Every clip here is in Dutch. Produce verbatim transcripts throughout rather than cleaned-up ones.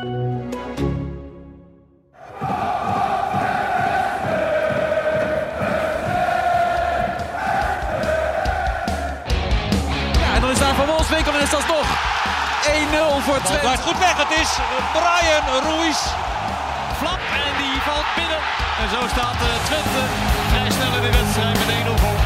Ja, en dan is daar Van Wolfswinkel en is dat toch één nul voor Twente. Het blijft goed weg. Het is Brian Ruiz. Flap en die valt binnen. En zo staat uh, Twente vrij snel in de wedstrijd met één nul voor.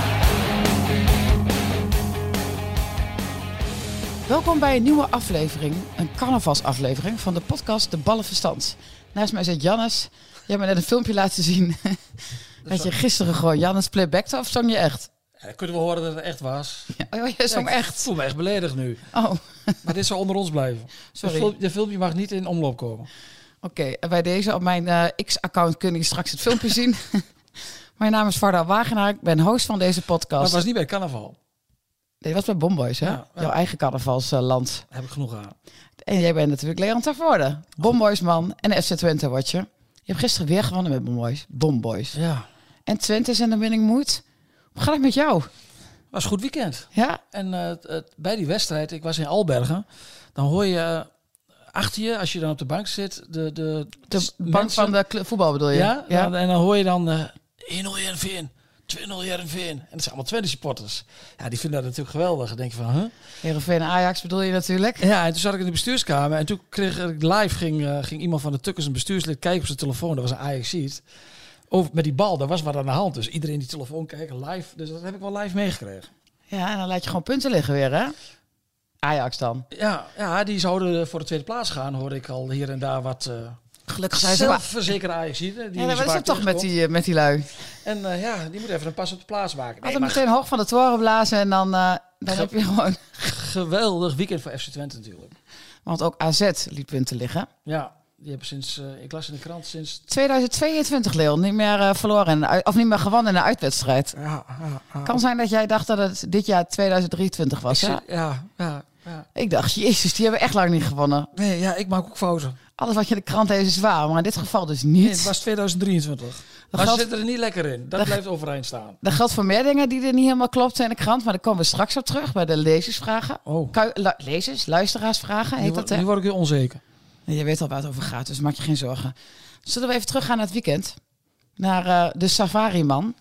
Welkom bij een nieuwe aflevering, een carnavalsaflevering van de podcast De Ballenverstand. Naast mij zit Jannes. Jij hebt me net een filmpje laten zien dat je gisteren gewoon Jannes playbackte, of zong je echt? Ja, kunnen we horen dat het echt was. Ja, oh, jij zong ja, ik echt? voel me echt beledigd nu. Oh. Maar dit zal onder ons blijven. Sorry. De, de filmpje mag niet in omloop komen. Oké, okay, bij deze op mijn uh, X-account kun je straks het filmpje zien. Mijn naam is Varda Wagenaar, ik ben host van deze podcast. Maar het was niet bij carnaval. Nee, dat was bij Bomboys, hè? Ja, ja. Jouw eigen carnavalsland. Daar heb ik genoeg aan. En jij bent natuurlijk Leon Tervoorde. Bomboys man en F C Twente watcher. Je hebt gisteren weer gewonnen met Bomboys. Bomboys. Ja. En Twente is in de winning mood. Hoe gaat het met jou? Was een goed weekend. Ja? En uh, het, het, bij die wedstrijd, ik was in Albergen, dan hoor je uh, achter je, als je dan op de bank zit, de, de, de bank mensen, van de voetbal bedoel je? Ja, ja. Dan, en dan hoor je dan uh, één nul Heerenveen, twee nul Heerenveen. En dat zijn allemaal Twente supporters. Ja, die vinden dat natuurlijk geweldig. Dan denk je van, huh? Heerenveen en Ajax bedoel je natuurlijk? Ja, en toen zat ik in de bestuurskamer en toen kreeg ik live, ging, uh, ging iemand van de Tukkers, een bestuurslid, kijken op zijn telefoon. Dat was een Ajax-ziet. Over met die bal, daar was wat aan de hand. Dus iedereen die telefoon kijken live. Dus dat heb ik wel live meegekregen. Ja, en dan laat je gewoon punten liggen weer, hè? Ajax dan. Ja, ja, die zouden voor de tweede plaats gaan, hoorde ik al hier en daar wat... Uh, Gelukkig zijn ze zelfverzekerde Ajax-zieten. Ja, dat is het toch met die, uh, met die lui. En uh, ja, die moet even een pas op de plaats maken. Nee, Altijd meteen hoog van de toren blazen en dan, uh, dan Ge- heb je gewoon... Geweldig weekend voor F C Twente natuurlijk. Want ook A Z liet punten liggen. Ja, die hebben sinds, uh, ik las in de krant, sinds... tweeduizend tweeëntwintig, Leon, niet meer uh, verloren, in de, of niet meer gewonnen in de uitwedstrijd. Ja, ja, ja. Kan zijn dat jij dacht dat het dit jaar tweeduizend drieëntwintig was, hè? Ja, ja, ja. Ik dacht, jezus, die hebben echt lang niet gewonnen. Nee, ja, ik maak ook fouten. Alles wat je in de krant leest is waar, maar in dit geval dus niet. Nee, het was tweeduizend drieëntwintig. Dat maar geldt, ze zitten er niet lekker in. Dat, dat blijft overeind staan. Dat geldt voor meer dingen die er niet helemaal klopten in de krant. Maar daar komen we straks op terug bij de lezersvragen. Oh. Ku- lu- lezers, luisteraarsvragen heet nu, dat, hè? Nu word ik weer onzeker. Je weet al waar het over gaat, dus maak je geen zorgen. Zullen we even teruggaan naar het weekend? Naar uh, de safari-man.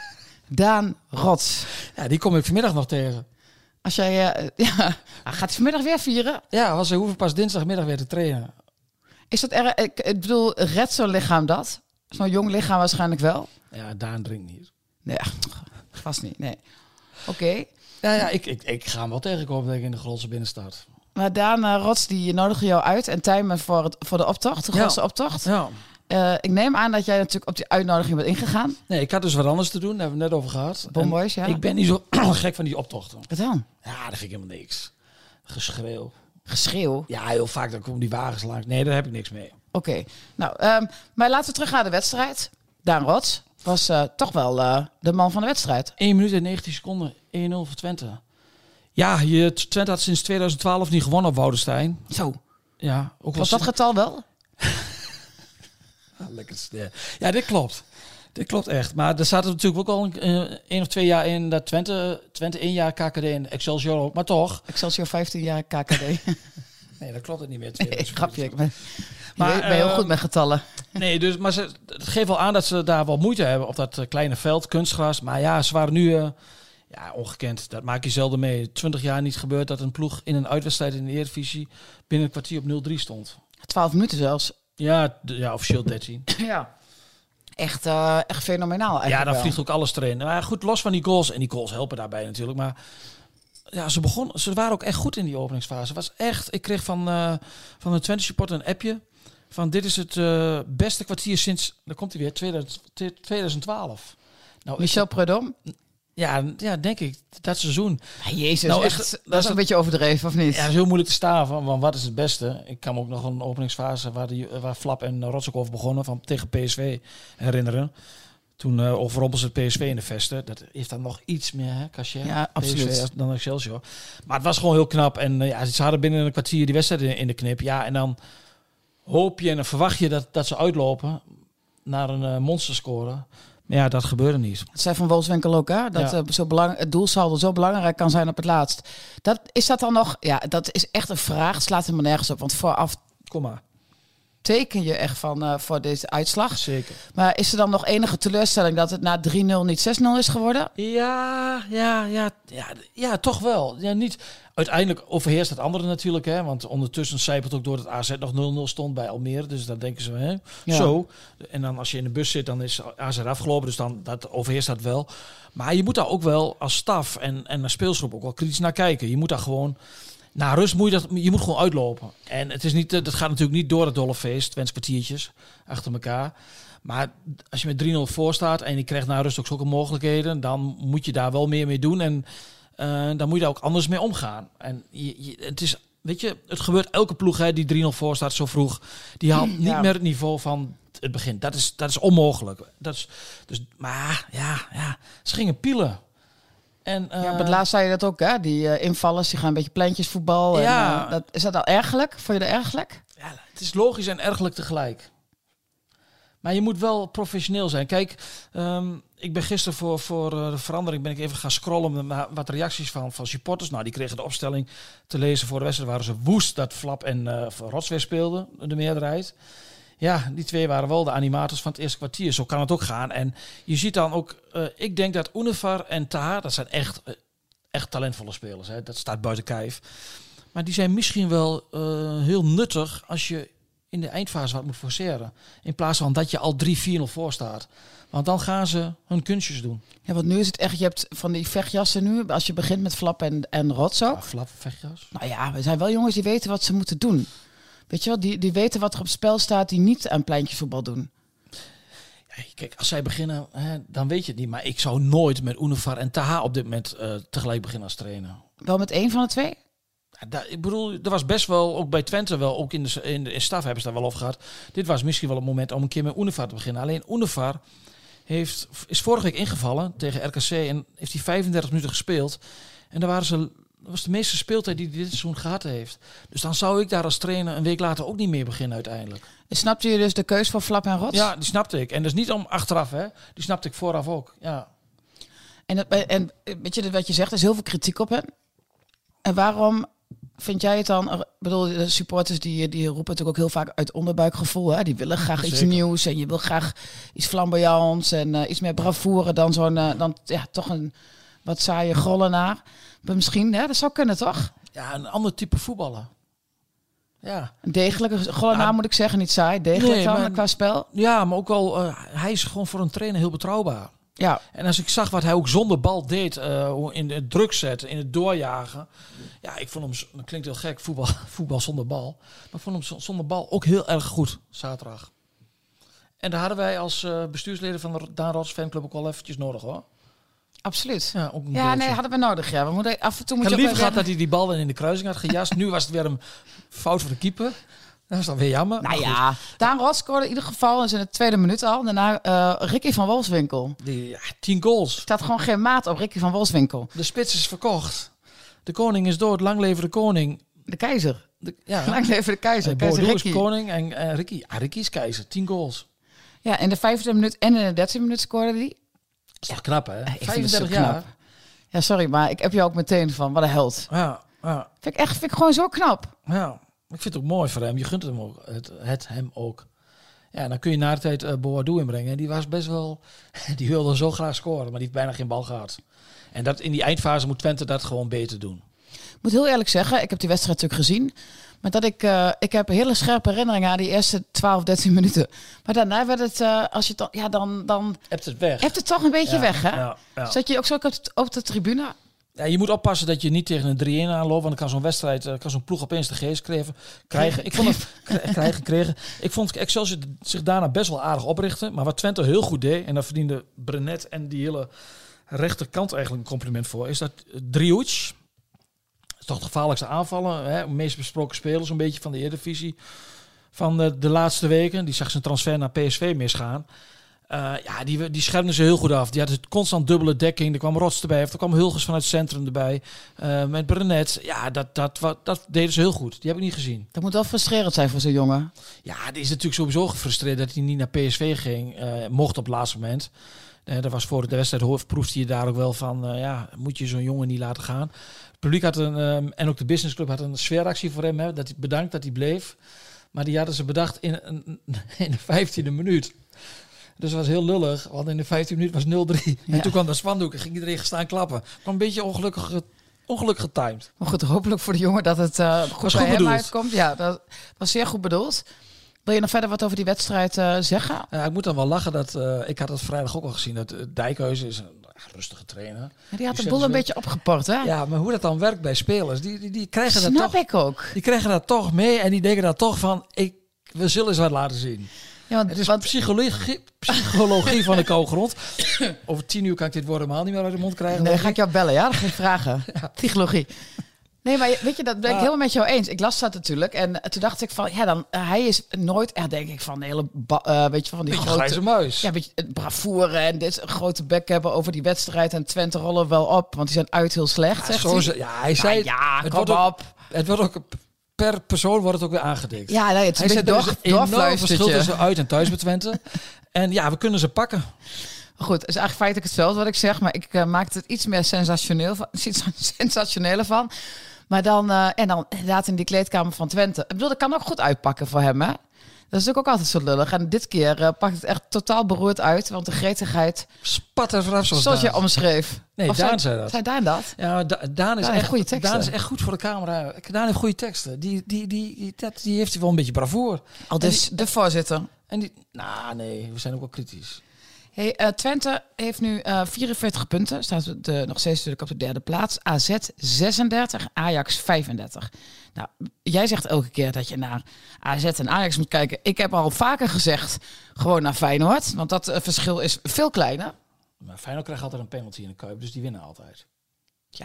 Daan Rots. Ja, die kom ik vanmiddag nog tegen. Als jij... Uh, ja, gaat hij vanmiddag weer vieren? Ja, want ze hoeven pas dinsdagmiddag weer te trainen. Is dat erg? Ik, ik bedoel, redt zo'n lichaam dat? Zo'n jong lichaam waarschijnlijk wel. Ja, Daan drinkt niet. Nee, vast niet. Nee. Oké. Okay. Ja, ja ik, ik, ik ga hem wel tegenkomen denk ik in de Grolse binnenstad. Maar Daan uh, Rots, die nodigde jou uit en Tijmen voor, het, voor de optocht, de Grolse ja. optocht. Ja. Uh, ik neem aan dat jij natuurlijk op die uitnodiging bent ingegaan. Nee, ik had dus wat anders te doen. Daar hebben we het net over gehad. Bomboys, ja. Ik ben niet zo gek van die optochten. Wat dan? Ja, dat vind ik helemaal niks. Geschreeuw. Geschreeuw? Ja, heel vaak dan komen die wagens langs. Nee, daar heb ik niks mee. Oké, okay. nou, um, maar laten we terug naar de wedstrijd. Daan Rots was uh, toch wel uh, de man van de wedstrijd. één minuut en negentien seconden, één nul voor Twente. Ja, je, Twente had sinds tweeduizend twaalf niet gewonnen op Woudenstein. Zo. Ja, ook was dat getal wel? Lekker. Ja. ja, dit klopt. Dit klopt echt. Maar er zaten natuurlijk ook al een, uh, één of twee jaar in dat Twente, Twente één jaar K K D en Excelsior ook. Maar toch. Excelsior vijftien jaar K K D. Nee, dat klopt het niet meer. Nee, grapje. Ik ben, maar, ik ben heel uh, goed met getallen. Nee, dus, maar ze, het geeft wel aan dat ze daar wel moeite hebben op dat uh, kleine veld, kunstgras. Maar ja, ze waren nu uh, ja, ongekend. Dat maak je zelden mee. Twintig jaar niet gebeurd dat een ploeg in een uitwedstrijd in de Eredivisie binnen een kwartier op nul drie stond. twaalf minuten zelfs. Ja, d- ja officieel dertien. Ja. Echt, uh, echt fenomenaal eigenlijk. Ja, dan wel. vliegt ook alles erin. Maar goed, los van die goals. En die goals helpen daarbij natuurlijk. Maar ja, ze begon, ze waren ook echt goed in die openingsfase. Was echt, ik kreeg van, uh, van een Twente supporter een appje. Van dit is het uh, beste kwartier sinds, daar komt hij weer, tweeduizend twaalf. Nou, Michel Prudhomme? Ja, ja, denk ik. Dat seizoen. Ja, Jezus, nou, echt, is, dat, dat is een beetje overdreven, of niet? Ja, het is heel moeilijk te staan van, van wat is het beste. Ik kan me ook nog een openingsfase waar, die, waar Flap en Rotsokov begonnen van tegen P S V herinneren. Toen uh, overrompelde ze P S V in de vesten. Dat heeft dan nog iets meer, hè, cachet, ja, absoluut. P S V dan Excelsior. Maar het was gewoon heel knap. En uh, ja, ze hadden binnen een kwartier die wedstrijd in, in de knip. Ja, en dan hoop je en dan verwacht je dat, dat ze uitlopen naar een uh, monsterscore. Maar ja, dat gebeurde niet. Dat zei Van Wolfswinkel ook, hè? Dat ja. uh, zo belang, het doelsaldo zo belangrijk kan zijn op het laatst. Dat, is dat dan nog... Ja, dat is echt een vraag. Het slaat helemaal nergens op. Want vooraf... Kom maar. teken je echt van uh, voor deze uitslag. Zeker. Maar is er dan nog enige teleurstelling dat het na drie nul niet zes nul is geworden? Ja, ja, ja, ja, ja, toch wel. Ja, niet. Uiteindelijk overheerst het andere natuurlijk, hè, want ondertussen zijpelt ook door dat A Z nog nul nul stond bij Almere, dus dan denken ze, hè, Ja. zo. En dan als je in de bus zit, dan is A Z afgelopen, dus dan dat overheerst dat wel. Maar je moet daar ook wel als staf en en als speelsgroep ook wel kritisch naar kijken. Je moet daar gewoon na rust moet je dat, je moet gewoon uitlopen. En het is niet, dat gaat natuurlijk niet door het dolle feest, Twents kwartiertjes achter elkaar. Maar als je met drie nul voor staat en je krijgt na rust ook zulke mogelijkheden, dan moet je daar wel meer mee doen en uh, dan moet je daar ook anders mee omgaan. En je, je, het is, weet je, het gebeurt elke ploeg hè, die drie nul voor staat zo vroeg, die haalt niet Ja. meer het niveau van het begin. Dat is, dat is onmogelijk. Dat is, dus, maar ja, ja, ze gingen pielen. En, uh, Ja, maar laatst zei je dat ook, hè? Die uh, invallers, die gaan een beetje pleintjesvoetbal. En, Ja. uh, dat, is dat al ergelijk? Vond je dat ergelijk? Ja, het is logisch en ergelijk tegelijk. Maar je moet wel professioneel zijn. Kijk, um, ik ben gisteren voor, voor uh, de verandering ben ik even gaan scrollen naar wat reacties van, van supporters. Nou, die kregen de opstelling te lezen voor de wedstrijd. Waren ze woest dat Flap en uh, Rots weer speelden, de meerderheid. Ja, die twee waren wel de animators van het eerste kwartier. Zo kan het ook gaan. En je ziet dan ook, uh, ik denk dat Univar en Taha, dat zijn echt, uh, echt talentvolle spelers. Hè. Dat staat buiten kijf. Maar die zijn misschien wel uh, heel nuttig als je in de eindfase wat moet forceren. In plaats van dat je al drie vier nul voor staat. Want dan gaan ze hun kunstjes doen. Ja, want nu is het echt, je hebt van die vechtjassen nu, als je begint met Flap en, en Rots ook. Ah, Flap, vechtjas. Nou ja, we zijn wel jongens die weten wat ze moeten doen. Weet je wel, die, die weten wat er op spel staat, die niet aan pleintjesvoetbal doen. Ja, kijk, als zij beginnen, hè, dan weet je het niet. Maar ik zou nooit met Univar en Taha op dit moment uh, tegelijk beginnen als trainer. Wel met één van de twee? Ja, daar, ik bedoel, er was best wel, ook bij Twente wel, ook in de, in de in staf hebben ze daar wel over gehad. Dit was misschien wel het moment om een keer met Univar te beginnen. Alleen Univar heeft, is vorige week ingevallen tegen R K C en heeft hij vijfendertig minuten gespeeld. En daar waren ze, dat was de meeste speeltijd die hij dit seizoen gehad heeft. Dus dan zou ik daar als trainer een week later ook niet meer beginnen uiteindelijk. Snapte je dus de keus van Flap en Rots? Ja, die snapte ik. En dat is niet om achteraf, hè. Die snapte ik vooraf ook, ja. En, dat, en weet je wat je zegt, er is heel veel kritiek op hem. En waarom vind jij het dan? Ik bedoel, de supporters die, die roepen natuurlijk ook heel vaak uit onderbuikgevoel. Hè? Die willen graag iets Zeker. nieuws en je wil graag iets flamboyants en uh, iets meer bravoure dan zo'n, uh, dan ja, toch een wat saaie grollenaar. Maar misschien, hè? Dat zou kunnen, toch? Ja, een ander type voetballer. Ja. Een degelijke grollenaar Ja. moet ik zeggen, niet saai. Degelijk Nee, dan maar- qua spel. Ja, maar ook wel, uh, hij is gewoon voor een trainer heel betrouwbaar. Ja, En als ik zag wat hij ook zonder bal deed, uh, in het druk zetten, in het doorjagen. Ja, ik vond hem, z- dat klinkt heel gek, voetbal, voetbal zonder bal. Maar ik vond hem z- zonder bal ook heel erg goed, zaterdag. En daar hadden wij als uh, bestuursleden van de Daan Rots fanclub ook wel eventjes nodig, hoor. absoluut. Ja, ook een Ja, goaltje. nee, hadden we nodig. Ja, we moeten af en toe Ik moet had je ook liever wel gehad dat weer- hij die bal dan in de kruising had gejast. Nu was het weer een fout van de keeper. Dat is dan weer jammer. Nou Maar ja, Daan Rots scoorde in ieder geval in de tweede minuut al. Daarna uh, Ricky van Wolfswinkel. goed, die, ja, tien goals. Er staat gewoon geen maat op Ricky van Wolfswinkel. De spits is verkocht. De koning is dood. Lang leven de koning. De keizer. De, ja, Lang leven de keizer. En Keizer Bordeaux Ricky. is koning en uh, Ricky. Ah, Ricky is keizer. Tien goals. Ja, in de vijftiende minuut en in de dertiende minuut scoorde hij. Dat is toch knap, hè? Ik vind het zo vijfendertig knap. jaar. Ja, sorry, maar ik heb je ook meteen van, wat een held. Ja, ja, Vind ik echt, vind ik gewoon zo knap. ja. Ik vind het ook mooi voor hem. Je gunt het hem ook. Het, het hem ook. Ja, dan kun je na de tijd uh, Boadu inbrengen. Die was best wel... Die wilde zo graag scoren, maar die heeft bijna geen bal gehad. En dat, in die eindfase moet Twente dat gewoon beter doen. Ik moet heel eerlijk zeggen, ik heb die wedstrijd natuurlijk gezien. Maar dat ik, uh, ik heb hele scherpe herinneringen aan die eerste twaalf, dertien minuten. Maar daarna werd het, uh, als je dan, ja, dan, dan Hebt het weg. hebt het toch een beetje Ja, weg, hè? ja, ja. Zat je ook zo op de, op de tribune? Ja, je moet oppassen dat je niet tegen een drie-een aanloopt. Want dan kan zo'n wedstrijd, uh, kan zo'n ploeg opeens de geest krijgen. krijgen. Ik vond het k- krijgen, kregen. Ik vond Excelsior zich daarna best wel aardig oprichten. Maar wat Twente heel goed deed, en daar verdiende Brenet en die hele rechterkant eigenlijk een compliment voor, is dat Driehoek, toch de gevaarlijkste aanvallen, hè, meest besproken speler, zo'n beetje van de Eredivisie van de, de laatste weken. Die zag zijn transfer naar P S V misgaan. Uh, ja, die, die schermden ze heel goed af. Die hadden constant dubbele dekking. Er kwam Rots erbij. Of er kwam Hulges vanuit het centrum erbij. Uh, met Brenet. Ja, dat, dat, dat, dat deden ze heel goed. Die heb ik niet gezien. Dat moet wel frustrerend zijn voor zo'n jongen. Ja, die is natuurlijk sowieso gefrustreerd dat hij niet naar P S V ging. Uh, mocht op het laatste moment. Uh, dat was voor de wedstrijd hoofd, proefde je daar ook wel van. Uh, ja, moet je zo'n jongen niet laten gaan. Het publiek had een, um, en ook de businessclub had een sfeeractie voor hem. Hè, dat hij bedankt dat hij bleef. Maar die hadden ze bedacht in, in, in de vijftiende minuut. Dus het was heel lullig, want in de vijftiende minuut was nul drie. Ja. En toen kwam de spandoek en ging iedereen staan klappen. Kwam een beetje ongelukkig, ongelukkig getimed. Maar goed, hopelijk voor de jongen dat het uh, goed was bij goed hem bedoeld. uitkomt. Ja, dat was zeer goed bedoeld. Wil je nog verder wat over die wedstrijd uh, zeggen? Ja, ik moet dan wel lachen dat uh, ik had het vrijdag ook al gezien. Dat uh, Dijkhuizen is een uh, rustige trainer. Ja, die had Die de boel zetten een ze- beetje opgeport, hè? Ja, maar hoe dat dan werkt bij spelers, die, die, die krijgen dat Snap toch. ik ook. Die krijgen dat toch mee en die denken dat toch van, ik, we zullen eens wat laten zien. Ja, want, Het is want- psychologie, psychologie van de koude grond. Over tien uur kan ik dit woord helemaal niet meer uit de mond krijgen. nee, denk ga ik jou bellen, ja? Dat ga ik vragen. Psychologie. Nee, maar weet je, dat ben ik Ah. helemaal met jou eens. Ik las dat natuurlijk. En toen dacht ik van, ja, dan, uh, hij is nooit, ja, denk ik, van de hele, ba- uh, weet je, van die Beetje grote... grijze muis. Ja, een beetje bravoure en dit een grote bek hebben over die wedstrijd. En Twente rollen wel op, want die zijn uit heel slecht, Ja, zegt zo hij. ze- ja, hij zei, Nou ja, het kom wordt ook, op. Het wordt ook per persoon wordt het ook weer aangedikt. Ja, nee, het is Hij een zegt beetje er is door, een enorm verschil doorfluistertje. tussen uit en thuis bij Twente. En ja, we kunnen ze pakken. Goed, het is eigenlijk feitelijk hetzelfde wat ik zeg, maar ik uh, maak het iets meer sensationeel van, iets sensationeler van. Maar dan, uh, en dan inderdaad in die kleedkamer van Twente. Ik bedoel, dat kan ook goed uitpakken voor hem, hè? Dat is natuurlijk ook altijd zo lullig. En dit keer uh, pakt het echt totaal beroerd uit, want de gretigheid, Spat er vanaf zoals zoals je Daan. omschreef. Nee, Of Daan zei, zei dat. Zei Daan dat? Ja, Da- Daan is Daan heeft echt goede teksten. Daan is echt goed voor de camera. Daan heeft goede teksten. Die, die, die, die, dat, die heeft hij wel een beetje bravoer. Al dus de voorzitter. En die, nou nee, we zijn ook wel kritisch. Hey, uh, Twente heeft nu uh, vierenveertig punten. Staat de, nog steeds natuurlijk op de derde plaats. A Z zesendertig, Ajax vijfendertig. Nou, jij zegt elke keer dat je naar A Z en Ajax moet kijken. Ik heb al vaker gezegd, gewoon naar Feyenoord. Want dat uh, verschil is veel kleiner. Maar Feyenoord krijgt altijd een penalty in de Kuip, dus die winnen altijd. Ja,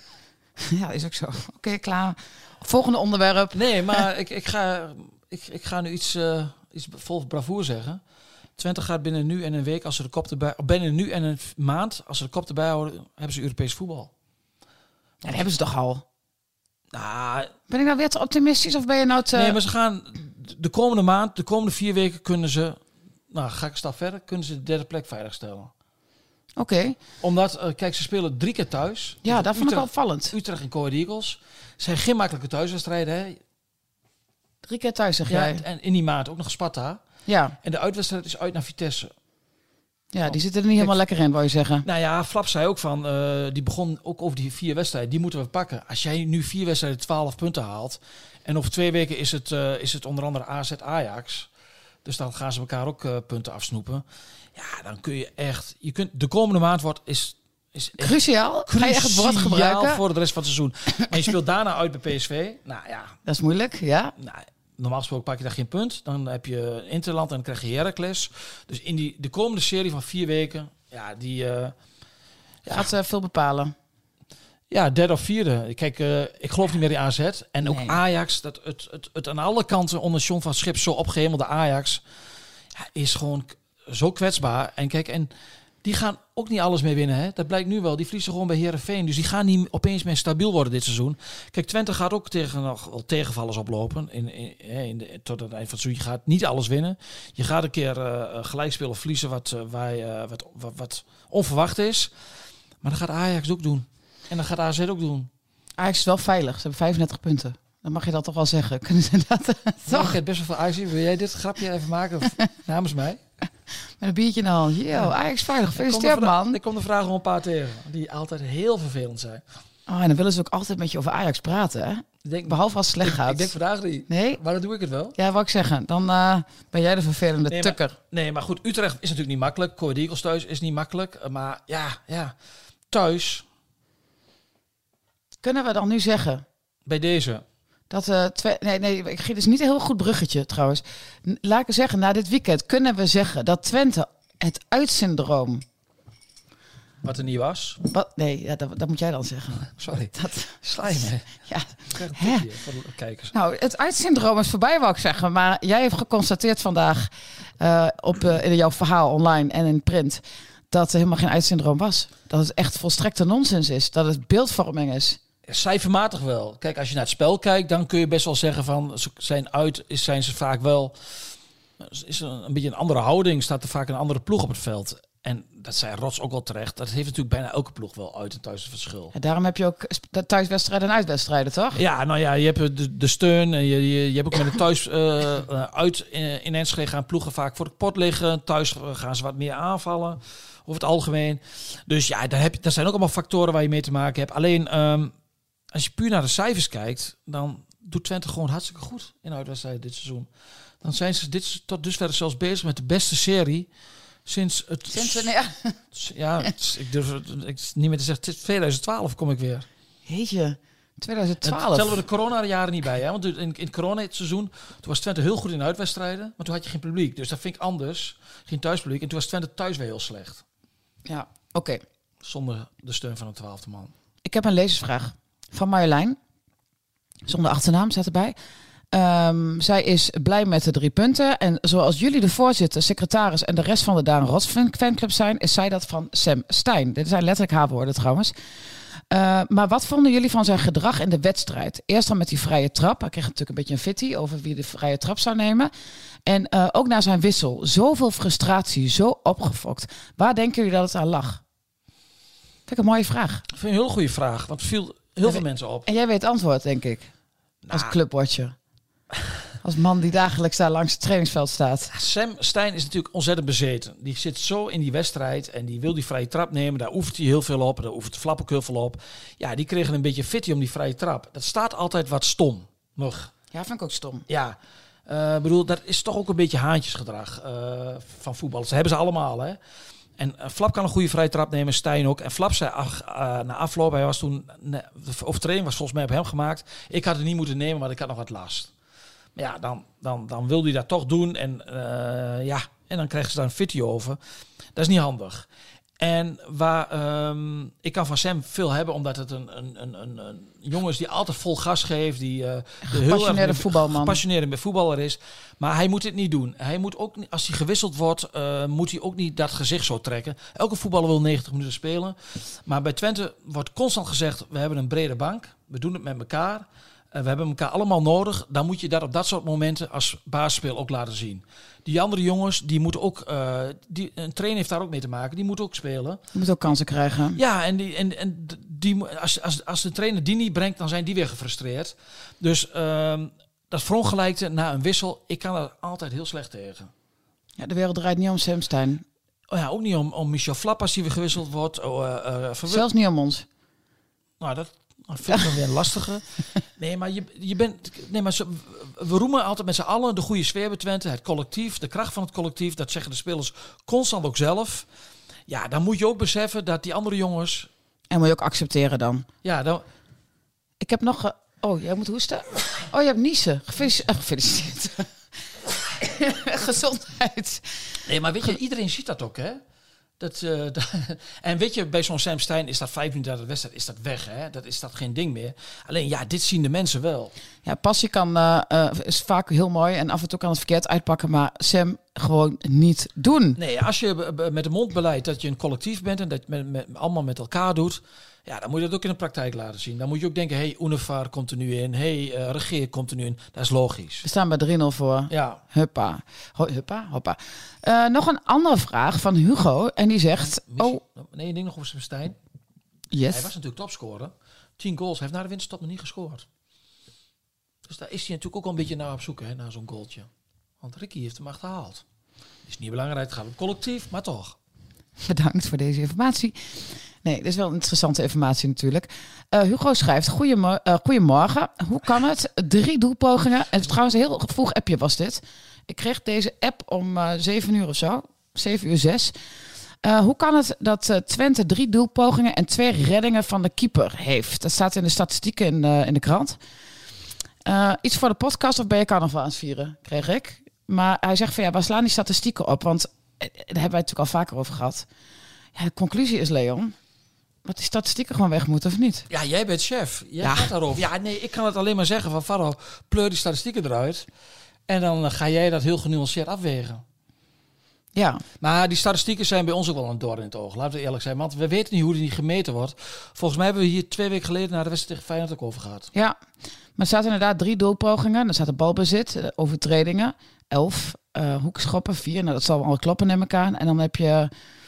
ja is ook zo. Oké, okay, klaar. Volgende onderwerp. Nee, maar ik, ik, ga, ik, ik ga nu iets, uh, iets vol bravoer zeggen. Twente gaat binnen nu en een week, als ze de kop erbij, binnen nu en een maand, als ze de kop erbij houden, hebben ze Europees voetbal. Ja, dat hebben ze toch al. Nou, Ben ik nou weer te optimistisch of ben je nou te... nee, maar ze gaan de komende maand, de komende vier weken kunnen ze, nou ga ik een stap verder, kunnen ze de derde plek veiligstellen. Oké, okay. Omdat, uh, kijk, ze spelen drie keer thuis. Ja, Dus dat vond ik Utrecht, wel opvallend. Utrecht en Go Ahead Eagles zijn geen makkelijke thuiswedstrijden, hè? Drie keer thuis, zeg Ja, jij. en in die maand ook nog Sparta. Ja. En de uitwedstrijd is uit naar Vitesse. Ja, die zitten er niet helemaal lekker in, wou je zeggen. Nou ja, Flap zei ook van, uh, die begon ook over die vier wedstrijden. Die moeten we pakken. Als jij nu vier wedstrijden twaalf punten haalt. En over twee weken is het, uh, is het onder andere A Z Ajax. Dus dan gaan ze elkaar ook uh, punten afsnoepen. Ja, dan kun je echt... Je kunt, de komende maand wordt is, is echt Cruciaal? Ga je echt het woord cruciaal gebruiken? voor de rest van het seizoen. En je speelt daarna uit bij P S V. Nou ja, Dat is moeilijk, ja. nou, normaal gesproken pak je daar geen punt. Dan heb je Interland en dan krijg je Heracles. Dus in die, de komende serie van vier weken... Ja, die... Uh, ja, Gaat uh, veel bepalen. ja, derde of vierde. Kijk, uh, ik geloof niet meer in A Z. En Nee. ook Ajax, dat het, het, het aan alle kanten onder John van Schip zo opgehemelde Ajax... Ja, is gewoon k- zo kwetsbaar. En kijk, en die gaan ook niet alles mee winnen. Hè? Dat blijkt nu wel. Die verliezen gewoon bij Heerenveen. Dus die gaan niet opeens meer stabiel worden dit seizoen. Kijk, Twente gaat ook tegen nog wel tegenvallers oplopen. In, in, in de, tot het eind van het seizoen. Je gaat niet alles winnen. Je gaat een keer uh, gelijk spelen of verliezen wat, uh, waar, uh, wat, wat, wat onverwacht is. Maar dat gaat Ajax ook doen. En dat gaat A Z ook doen. Ajax is wel veilig. Ze hebben vijfendertig punten. Dan mag je dat toch wel zeggen. Kunnen ze dat Toch? toch? Ik heb best wel veel Ajax. Wil jij dit grapje even maken of, namens mij? Met een biertje in de hand. Yo, Ajax veilig. Ik kom Gefeliciteerd, de vra- man. Ik kom de vragen een paar tegen. Die altijd heel vervelend zijn. Oh, en dan willen ze ook altijd met je over Ajax praten, hè? Ik denk, Behalve als het slecht ik, gaat. ik denk vandaag niet. Nee? Maar dan doe ik het wel. Ja, wou ik zeggen. Dan uh, ben jij de vervelende Nee, maar- tukker. Nee, maar goed. Utrecht is natuurlijk niet makkelijk. Go Ahead Eagles thuis is niet makkelijk. Uh, Maar ja, ja. Thuis, Kunnen we dan nu zeggen bij deze. dat uh, twee... Nee, nee, ik ging dus niet een heel goed bruggetje trouwens. N- Laat ik zeggen, na dit weekend kunnen we zeggen dat Twente het uitsyndroom... Wat er niet was. Wat? Nee, ja, dat, dat moet jij dan zeggen. Sorry. Dat, Sla je me. ja. Ik krijg een Hè? tikje voor de kijkers. Nou, het uitsyndroom is voorbij, wou ik zeggen. Maar jij hebt geconstateerd vandaag uh, op, uh, in jouw verhaal online en in print... dat er helemaal geen uitsyndroom was. Dat het echt volstrekte nonsens is. Dat het beeldvorming is. Cijfermatig wel. Kijk, als je naar het spel kijkt, dan kun je best wel zeggen van ze zijn uit, is, zijn ze vaak wel. Is er een, een beetje een andere houding, staat er vaak een andere ploeg op het veld. En dat zei Rots ook wel terecht. Dat heeft natuurlijk bijna elke ploeg wel uit en thuis een verschil. Ja, daarom heb je ook thuiswedstrijden en uitwedstrijden, toch? Ja, nou ja, je hebt de, de steun. En je, je, je hebt ook met de thuis uh, uh, uit in, in Enschede gaan ploegen vaak voor de pot liggen. Thuis gaan ze wat meer aanvallen. Over het algemeen. Dus ja, daar, heb je, daar zijn ook allemaal factoren waar je mee te maken hebt. Alleen, um, als je puur naar de cijfers kijkt, dan doet Twente gewoon hartstikke goed in uitwedstrijden dit seizoen. Dan zijn ze dit, tot dusver zelfs bezig met de beste serie sinds het... Sinds wanneer? Ja, het, ik durf het ik, niet meer te zeggen. twintig twaalf kom ik weer. Jeetje, twintig twaalf. En tellen we de corona-jaren niet bij. Hè? Want in, in het corona-seizoen, toen was Twente heel goed in uitwedstrijden. Maar toen had je geen publiek. Dus dat vind ik anders. Geen thuispubliek. En toen was Twente thuis weer heel slecht. Ja, oké. Okay. Zonder de steun van de twaalfde man. Ik heb een lezersvraag van Marjolein. Zonder achternaam staat erbij. Um, zij is blij met de drie punten. En zoals jullie de voorzitter, secretaris en de rest van de Daan Rots fanclub zijn, is zij dat van Sam Stein. Dit zijn letterlijk haar woorden trouwens. Uh, maar wat vonden jullie van zijn gedrag in de wedstrijd? Eerst dan met die vrije trap. Hij kreeg natuurlijk een beetje een fitty over wie de vrije trap zou nemen. En uh, ook na zijn wissel. Zoveel frustratie, zo opgefokt. Waar denken jullie dat het aan lag? Vind ik een mooie vraag. Ik vind een heel goede vraag, want het viel heel veel mensen op. En jij weet het antwoord, denk ik. Nou, als clubwatcher. Als man die dagelijks daar langs het trainingsveld staat. Sam Stein is natuurlijk ontzettend bezeten. Die zit zo in die wedstrijd en die wil die vrije trap nemen. Daar oefent hij heel veel op. Daar oefent Flap ook heel veel op. Ja, die kregen een beetje fitty om die vrije trap. Dat staat altijd wat stom. Nog. Ja, vind ik ook stom. Ja, uh, bedoel, dat is toch ook een beetje haantjesgedrag uh, van voetballers. Dat hebben ze allemaal, hè. En uh, Flap kan een goede vrije trap nemen, Stein ook. En Flap zei ach, uh, na afloop, hij was toen, ne, de overtreding was volgens mij op hem gemaakt. Ik had het niet moeten nemen, maar ik had nog wat last. Ja, dan, dan, dan wil hij dat toch doen. En, uh, ja, en dan krijgen ze daar een fitty over. Dat is niet handig. En waar um, ik kan van Sam veel hebben, omdat het een, een, een, een, een jongen is die altijd vol gas geeft. Die uh, gepassioneerde voetbalman. Gepassioneerde voetballer is. Maar hij moet dit niet doen. Hij moet ook, als hij gewisseld wordt, uh, moet hij ook niet dat gezicht zo trekken. Elke voetballer wil negentig minuten spelen. Maar bij Twente wordt constant gezegd, we hebben een brede bank. We doen het met elkaar. Uh, we hebben elkaar allemaal nodig. Dan moet je dat op dat soort momenten als basisspeel ook laten zien. Die andere jongens, die moeten ook... Uh, die, een trainer heeft daar ook mee te maken. Die moet ook spelen. Die moet ook kansen krijgen. Ja, en, die, en, en die, als, als, als de trainer die niet brengt, dan zijn die weer gefrustreerd. Dus uh, dat verongelijkte na een wissel, ik kan er altijd heel slecht tegen. Ja, de wereld draait niet om Sam Stein. Oh ja, ook niet om, om Michel Flap als hij weer gewisseld wordt. Oh, uh, uh, Zelfs niet om ons. Nou, dat... Dat vind ik dan weer een lastige. Nee, maar je, je bent. Nee, maar ze, we roemen altijd met z'n allen de goede sfeer bij Twente, het collectief, de kracht van het collectief. Dat zeggen de spelers constant ook zelf. Ja, dan moet je ook beseffen dat die andere jongens. En moet je ook accepteren dan. Ja, dan. Ik heb nog. Uh, oh, jij moet hoesten. Oh, je hebt niezen. Gefeliciteerd. Uh, gefeliciteerd. Gezondheid. Nee, maar weet je, iedereen ziet dat ook, hè? Dat, uh, dat, en weet je, bij zo'n Sam Stein is dat vijf minuten uit de wedstrijd, is dat weg, hè? Dat is dat geen ding meer. Alleen ja, dit zien de mensen wel. Ja, passie kan uh, uh, is vaak heel mooi en af en toe kan het verkeerd uitpakken, maar Sam gewoon niet doen. Nee, als je b- b- met de mond beleidt dat je een collectief bent en dat je met, met, allemaal met elkaar doet, ja, dan moet je dat ook in de praktijk laten zien. Dan moet je ook denken, hey, Unifar komt er nu in, hey, uh, Regeer komt er nu in. Dat is logisch. We staan bij drie nul voor. Ja. Huppa. Ho, huppa, hoppa. Uh, nog een andere vraag van Hugo. En die zegt... Misschien, oh, nee, ik denk nog over Sam Stein. Yes. Hij was natuurlijk topscorer. Tien goals. Hij heeft na de winterstop nog niet gescoord. Dus daar is hij natuurlijk ook al een beetje naar op zoek, hè, naar zo'n goaltje. Want Ricky heeft hem achterhaald. Is niet belangrijk, het gaat om collectief, maar toch. Bedankt voor deze informatie. Nee, dit is wel een interessante informatie natuurlijk. Uh, Hugo schrijft, Goeiemor- uh, goedemorgen. Hoe kan het? Drie doelpogingen. En trouwens, een heel vroeg appje was dit. Ik kreeg deze app om uh, zeven uur of zo. Zeven uur zes. Uh, hoe kan het dat uh, Twente drie doelpogingen en twee reddingen van de keeper heeft? Dat staat in de statistieken in, uh, in de krant. Uh, iets voor de podcast of ben je carnaval aan het vieren? Kreeg ik. Maar hij zegt van ja, waar slaan die statistieken op? Want uh, daar hebben wij het natuurlijk al vaker over gehad. Ja, de conclusie is, Leon, dat die statistieken gewoon weg moeten of niet? Ja, jij bent chef. Jij Ja. gaat daarover. Ja, nee, ik kan het alleen maar zeggen van Faro, pleur die statistieken eruit. En dan uh, ga jij dat heel genuanceerd afwegen. Ja, Maar die statistieken zijn bij ons ook wel een doorn in het oog. Laten we eerlijk zijn, want we weten niet hoe die gemeten wordt. Volgens mij hebben we hier twee weken geleden naar de wedstrijd tegen Feyenoord ook over gehad. ja. Maar er staat inderdaad drie doelpogingen. Dan staat er balbezit, uh, overtredingen, elf, uh, hoekschoppen, vier. Nou, dat zal wel kloppen in elkaar. En dan heb je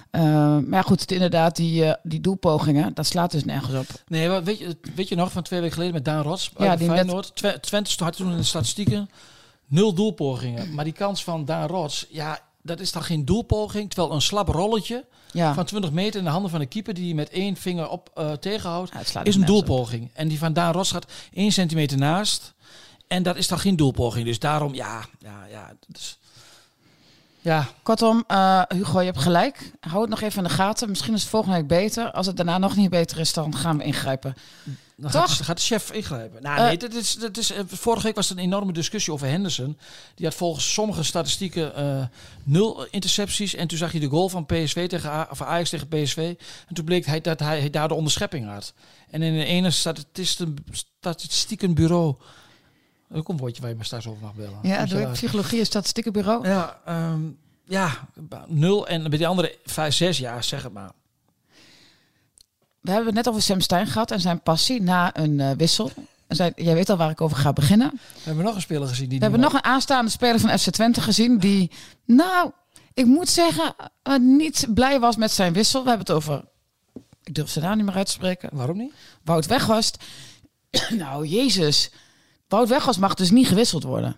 Uh, maar ja, goed, het, inderdaad, die, uh, die doelpogingen, dat slaat dus nergens op. Nee, maar weet je, weet je nog van twee weken geleden met Daan Rots? Ja, die Feyenoord. Net... Twente had toen in de statistieken nul doelpogingen. Maar die kans van Daan Rots, ja, dat is dan geen doelpoging. Terwijl een slap rolletje ja. van twintig meter in de handen van de keeper die met één vinger op uh, tegenhoudt, ja, is een doelpoging. Op. En die van Daan Rots gaat één centimeter naast. En dat is dan geen doelpoging. Dus daarom, ja, ja, ja. Dus, ja. Kortom, uh, Hugo, je hebt gelijk. Hou het nog even in de gaten. Misschien is het volgende week beter. Als het daarna nog niet beter is, dan gaan we ingrijpen. Dan Toch? Gaat, gaat de chef ingrijpen. Nou, uh, nee, dit is, dit is, vorige week was er een enorme discussie over Henderson. Die had volgens sommige statistieken uh, nul intercepties. En toen zag je de goal van P S V tegen A, of Ajax tegen P S V. En toen bleek hij dat hij, hij daar de onderschepping had. En in een ene statistiekenbureau... Ook een woordje waar je me straks over mag bellen. Ja, doe ik psychologie en statistiekenbureau. Ja, um, ja, nul en bij die andere vijf, zes jaar, zeg het maar. We hebben het net over Sam Stein gehad en zijn passie na een uh, wissel. En zijn, jij weet al waar ik over ga beginnen. We hebben nog een speler gezien. Die We hebben nog een aanstaande speler van F C Twente gezien die, nou, ik moet zeggen, uh, niet blij was met zijn wissel. We hebben het over, ik durf zijn naam niet meer uit te spreken. Waarom niet? Wout Weghorst. Nou, Jezus. Wout Weghorst mag dus niet gewisseld worden.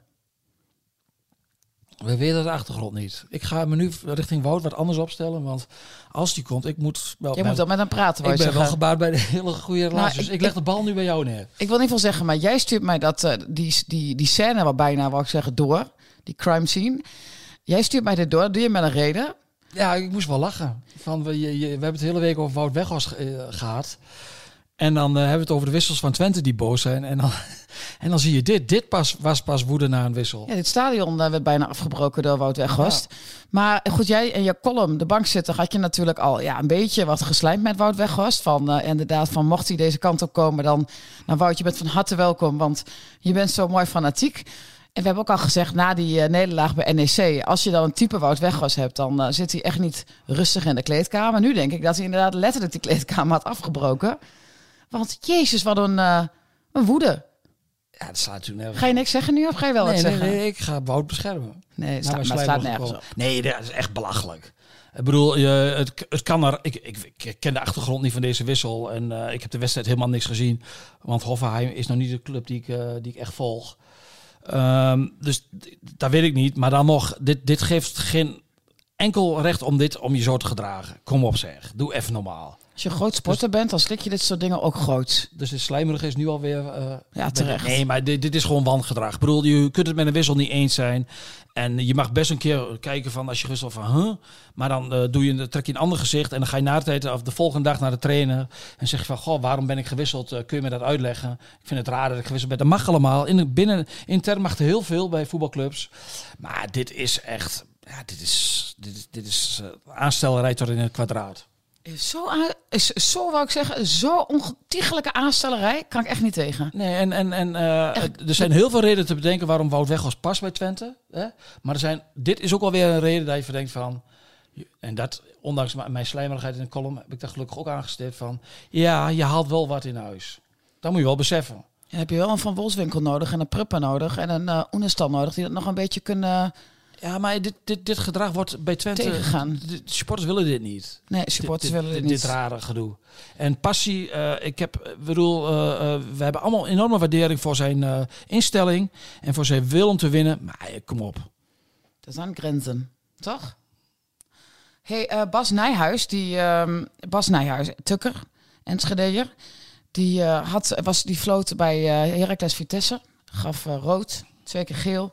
We weten de achtergrond niet. Ik ga me nu richting Wout wat anders opstellen. Want als die komt, ik moet wel... Je moet wel met hem praten. Ik ben zeggen. wel gebaard bij de hele goede relatie. Nou, dus ik, ik leg ik, de bal nu bij jou neer. Ik wil in ieder geval zeggen, maar jij stuurt mij dat, uh, die, die, die scène wat bijna, wou ik zeggen, door. Die crime scene. Jij stuurt mij dit door. Dat doe je met een reden. Ja, ik moest wel lachen. Van, we, je, je, we hebben het de hele week over Wout Weghorst uh, gehad. En dan uh, hebben we het over de wissels van Twente die boos zijn. En dan, en dan zie je dit. Dit pas, was pas woede na een wissel. Ja, dit stadion uh, werd bijna afgebroken door Wout Weghorst. Ja. Maar goed, jij en je column, de bankzitter, had je natuurlijk al ja, een beetje wat geslijmd met Wout Weghorst. Van uh, inderdaad, van mocht hij deze kant op komen, dan nou, Wout, je bent van harte welkom. Want je bent zo mooi fanatiek. En we hebben ook al gezegd, na die uh, nederlaag bij N E C, als je dan een type Wout Weghorst hebt, dan uh, zit hij echt niet rustig in de kleedkamer. Nu denk ik dat hij inderdaad letterlijk die kleedkamer had afgebroken. Want jezus, wat een, uh, een woede. Ja, dat slaat natuurlijk nergens. Ga je niks zeggen nu of ga je wel nee, wat nee, zeggen? Nee, ik ga Wout beschermen. Nee, het staat, maar het staat nergens op. Nee, dat is echt belachelijk. Ik bedoel, je, het, het kan er... Ik, ik, ik ken de achtergrond niet van deze wissel. En uh, ik heb de wedstrijd helemaal niks gezien. Want Hoffenheim is nog niet de club die ik, uh, die ik echt volg. Um, dus d- dat weet ik niet. Maar dan nog, dit, dit geeft geen enkel recht om dit om je zo te gedragen. Kom op zeg, doe even normaal. Als je een groot sporter dus, bent, dan slik je dit soort dingen ook groot. Dus de slijmerige is nu alweer... Uh, ja, terecht. Nee, maar dit, dit is gewoon wangedrag. Ik bedoel, je kunt het met een wissel niet eens zijn. En je mag best een keer kijken van als je wisselt van... Huh? Maar dan uh, doe je, trek je een ander gezicht en dan ga je na de tijd of de volgende dag naar de trainer. En zeg je van, goh, waarom ben ik gewisseld? Uh, kun je me dat uitleggen? Ik vind het raar dat ik gewisseld ben. Dat mag allemaal. In, binnen, intern mag er heel veel bij voetbalclubs. Maar dit is echt... Ja, dit is, dit is, dit is uh, aanstellerij tot in het kwadraat. Zo, is zo wou ik zeggen, zo ontiegelijke aanstellerij kan ik echt niet tegen. Nee, en, en, en uh, er zijn heel veel redenen te bedenken waarom Wout Weghorst past bij Twente. Hè? Maar er zijn, dit is ook wel weer een reden dat je verdenkt van... En dat, ondanks mijn slijmerigheid in de column, heb ik daar gelukkig ook aangestipt van... Ja, je haalt wel wat in huis. Dat moet je wel beseffen. Ja, heb je wel een Van Wolfswinkel nodig en een Prupper nodig en een uh, Oenestal nodig die dat nog een beetje kunnen... Ja, maar dit, dit, dit gedrag wordt bij Twente... Tegengaan. De supporters willen dit niet. Nee, supporters dit, willen dit, dit niet. Dit rare gedoe. En passie, uh, ik heb, bedoel, uh, uh, we hebben allemaal enorme waardering voor zijn uh, instelling en voor zijn wil om te winnen. Maar uh, kom op. Dat zijn grenzen, toch? Hey, uh, Bas Nijhuis, die um, Bas Nijhuis, Tukker, Enschedeer, die uh, had, was die floot bij uh, Heracles Vitesse, gaf uh, rood, twee keer geel.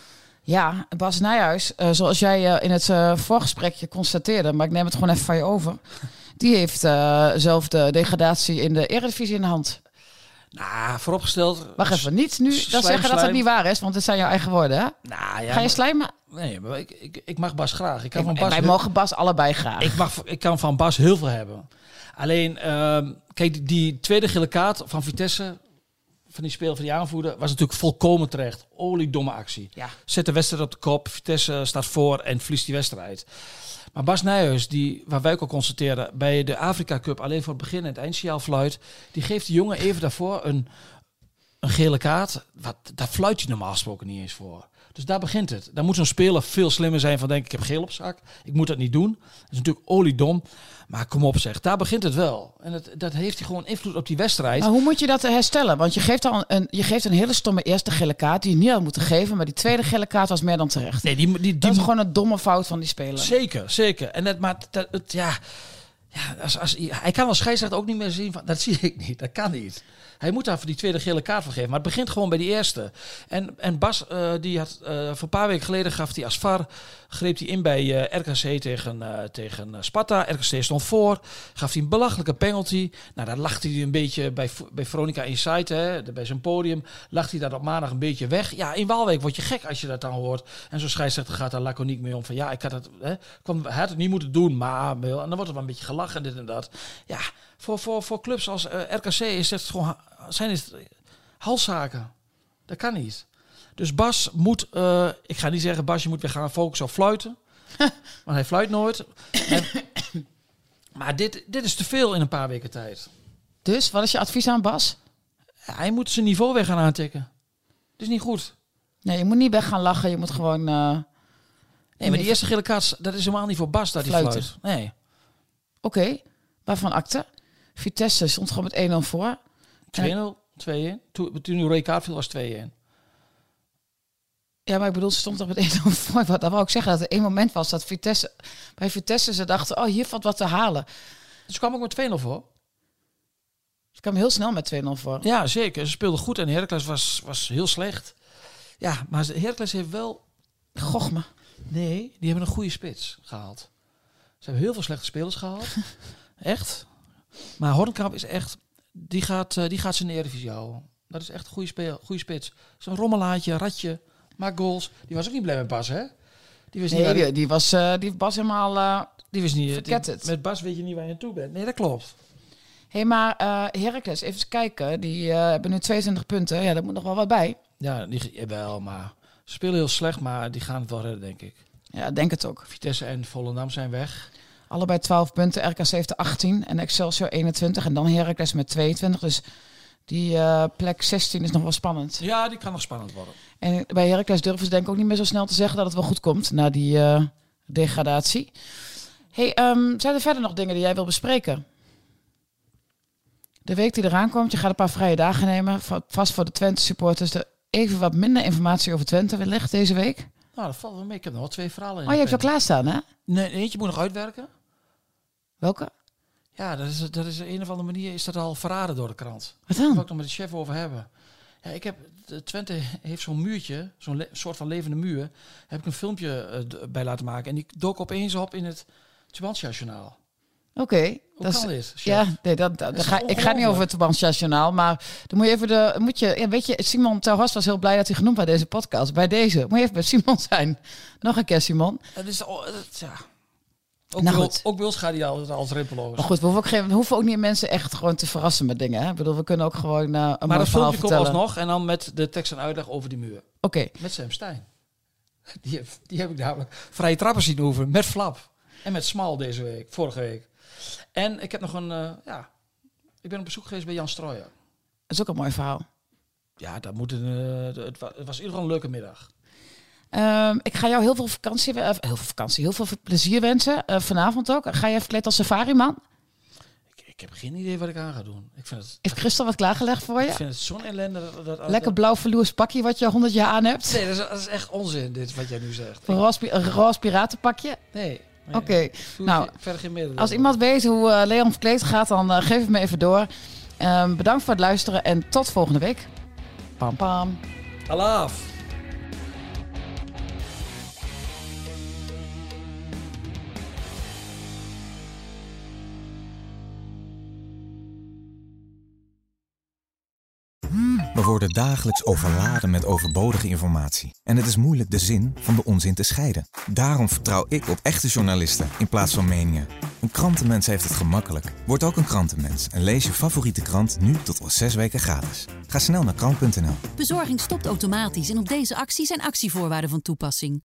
Ja, Bas Nijhuis, uh, zoals jij uh, in het uh, voorgesprekje constateerde, maar ik neem het gewoon even van je over. Die heeft uh, zelf de degradatie in de Eredivisie in de hand. Nou, vooropgesteld... Wacht even, niet nu slijm, dat zeggen slijm. dat het niet waar is, want het zijn jouw eigen woorden, hè? Nou, ja, Ga je slijmen? Nee, maar ik, ik, ik mag Bas graag. Ik kan Ik, van Bas wij heel, mogen Bas allebei graag. ik, mag, ik kan van Bas heel veel hebben. Alleen, uh, kijk, die, die tweede gele kaart van Vitesse... van die speler van die aanvoerder, was natuurlijk volkomen terecht. Oliedomme actie. Ja. Zet de wedstrijd op de kop, Vitesse staat voor en verliest die wedstrijd. Maar Bas Nijhuis, die, waar wij ook al constateren, bij de Afrika Cup alleen voor het begin en het eindsignaal fluit, die geeft de jongen even daarvoor een, een gele kaart. Wat, daar fluit je normaal gesproken niet eens voor. Dus daar begint het. Dan moet zo'n speler veel slimmer zijn van denk ik heb geel op zak. Ik moet dat niet doen. Dat is natuurlijk oliedom. Maar kom op zeg, daar begint het wel. En dat, dat heeft hij gewoon invloed op die wedstrijd. Maar hoe moet je dat herstellen? Want je geeft al een, je geeft een hele stomme eerste gele kaart die je niet had moeten geven. Maar die tweede gele kaart was meer dan terecht. Nee, die, die, die, dat is gewoon een domme fout van die speler. Zeker, zeker. En dat, maar dat, het, ja, ja als, als, hij kan als scheidsrechter ook niet meer zien van, dat zie ik niet, dat kan niet. Hij moet daar voor die tweede gele kaart van geven. Maar het begint gewoon bij die eerste. En, en Bas, uh, die had uh, voor een paar weken geleden gaf hij als V A R, greep hij in bij uh, R K C tegen, uh, tegen uh, Sparta. R K C stond voor. Gaf hij een belachelijke penalty. Nou, daar lachte hij een beetje bij, bij Veronica Insight, hè, bij zijn podium. Lacht hij daar op maandag een beetje weg. Ja, in Waalwijk word je gek als je dat dan hoort. En zo'n scheidsrechter gaat daar laconiek mee om. Van ja, ik had het, hè, kwam, hij had het niet moeten doen, maar... En dan wordt er wel een beetje gelachen, dit en dat. Ja, voor, voor, voor clubs als uh, R K C is het gewoon... zijn het halszaken. Dat kan niet. Dus Bas moet... Uh, ik ga niet zeggen, Bas, je moet weer gaan focussen op fluiten. Want hij fluit nooit. En, maar dit, dit is te veel in een paar weken tijd. Dus, wat is je advies aan Bas? Hij moet zijn niveau weer gaan aantikken. Dat is niet goed. Nee, je moet niet weg gaan lachen. Je moet gewoon... Uh, nee, maar die eerste gele kaart, dat is helemaal niet voor Bas dat hij fluit. Nee. Oké, okay. Waarvan akte? Vitesse stond gewoon met één nul voor. twee nul, twee-een. Toen, toen uw rode kaart viel was twee-een. Ja, maar ik bedoel, ze stond toch met één nul voor. Dat wou ik zeggen, dat er één moment was dat Vitesse... Bij Vitesse ze dachten, oh, hier valt wat te halen. Dus kwam ook met twee nul voor. Ze kwam heel snel met twee nul voor. Ja, zeker. Ze speelden goed en Heracles was, was heel slecht. Ja, maar Heracles heeft wel... Gochme. Nee, die hebben een goede spits gehaald. Ze hebben heel veel slechte spelers gehaald. Echt. Maar Hornkamp is echt... Die gaat, uh, die gaat zijn Eredivisie houden. Dat is echt een goede, speel, goede spits. Zo'n rommelaatje, ratje, maakt goals. Die was ook niet blij met Bas, hè? Die was nee, niet die, die was uh, die Bas helemaal uh, die was niet, verketterd. Die, met Bas weet je niet waar je naartoe bent. Nee, dat klopt. Hé, hey, maar uh, Heracles, even eens kijken. Die uh, hebben nu tweeëntwintig punten. Ja, daar moet nog wel wat bij. Ja, die, ja, wel, maar ze spelen heel slecht, maar die gaan het wel redden, denk ik. Ja, denk het ook. Vitesse en Volendam zijn weg. Allebei twaalf punten. R K C heeft achttien en Excelsior eenentwintig. En dan Heracles met tweeëntwintig. Dus die uh, plek zestien is nog wel spannend. Ja, die kan nog spannend worden. En bij Heracles durven ze denk ik ook niet meer zo snel te zeggen dat het wel goed komt na die uh, degradatie. Hey, um, zijn er verder nog dingen die jij wil bespreken? De week die eraan komt, je gaat een paar vrije dagen nemen. Vast voor de Twente supporters. Er even wat minder informatie over Twente wellicht deze week. Nou, dat valt wel mee. Ik heb nog wel twee verhalen in. Oh, je hebt al klaarstaan, hè? Nee, eentje moet nog uitwerken. Welke? Ja, dat is, dat is een of andere manier is dat al verraden door de krant. Wat dan? Daar wil ik nog met de chef over hebben. Ja, ik heb, de Twente heeft zo'n muurtje, zo'n le- soort van levende muur. Heb ik een filmpje uh, d- bij laten maken. En die dook opeens op in het Tubantia-journaal. Oké. Okay, Hoe kan dit, chef? Ja, nee, dat, dat, dat ga, ik ga niet over het Tubantia-journaal, maar dan moet je even de, moet je, ja, weet je, Simon Terras was heel blij dat hij genoemd bij deze podcast. Bij deze, moet je even bij Simon zijn. Nog een keer, Simon. Het is, oh, het, ja. Ook, nou bij, ook bij ons gaat hij altijd als rimpeloos. Maar goed, we hoeven, ook geen, we hoeven ook niet mensen echt gewoon te verrassen met dingen. Hè? Ik bedoel, we kunnen ook gewoon uh, een maar mooi verhaal filmpje komt alsnog en dan met de tekst en uitleg over die muur. Oké. Okay. Met Sam Stein. Die heb, die heb ik namelijk vrije trappen zien oefenen met Flap. En met Smal deze week, vorige week. En ik heb nog een, uh, ja, ik ben op bezoek geweest bij Jan Strooijer. Dat is ook een mooi verhaal. Ja, dat moet een, uh, het, was, het was in ieder geval een leuke middag. Um, ik ga jou heel veel vakantie, uh, heel veel vakantie, heel veel plezier wensen. Uh, vanavond ook. Ga je verkleed als safari-man? Ik, ik heb geen idee wat ik aan ga doen. Ik vind het, Heeft Christel wat klaargelegd voor je? Ik vind het zo'n ellende. Dat, dat, Lekker dat, blauw verloers pakje wat je honderd jaar aan hebt. Nee, dat is, dat is echt onzin, dit wat jij nu zegt. Een roze, een roze piratenpakje? Nee. nee. Oké. Okay. Nou, verder geen middelen. Als iemand weet hoe uh, Leon verkleed gaat, dan uh, geef het me even door. Um, bedankt voor het luisteren en tot volgende week. Pam pam. Alaaf. We worden dagelijks overladen met overbodige informatie. En het is moeilijk de zin van de onzin te scheiden. Daarom vertrouw ik op echte journalisten in plaats van meningen. Een krantenmens heeft het gemakkelijk. Word ook een krantenmens en lees je favoriete krant nu tot wel zes weken gratis. Ga snel naar krant punt n l. Bezorging stopt automatisch en op deze actie zijn actievoorwaarden van toepassing.